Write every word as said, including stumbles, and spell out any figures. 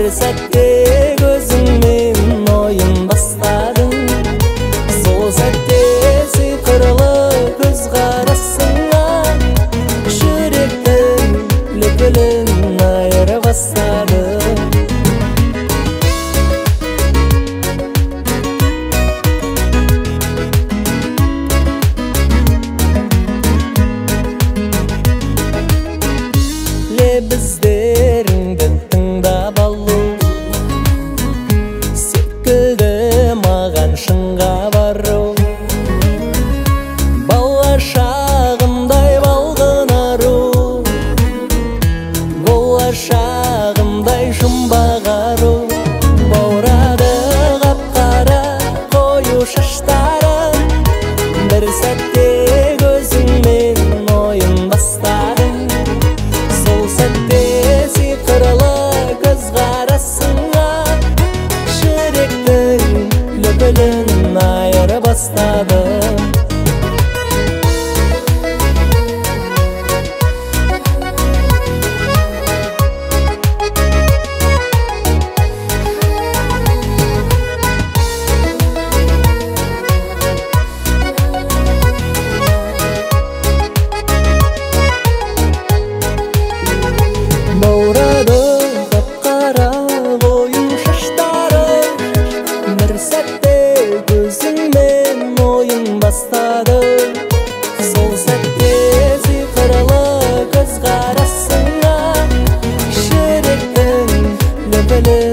Bir sәтте gözümмен oyun бастадың. Сол сәтте сиқырлы көз қарасыңа жүректің лүпілін айыра бастады. Лебіздеріңді тыңдап алу секілді маған шыңға бару. Бала шағымдай балғын ару, болашағымдай жұмбақ ару. Баурады қап-қара қою шаштарың, бір сәтте көзіңмен ойын бастадың. Сол сәтте сиқырлы көз қарасыңа жүректің лүпілін айыра бастады. Баурады қап-қара қою шаштарың, бір сәтте көзіңмен ойын бастады. Сол сәтте сиқырлы көз қарасыңа жүректің лүпілін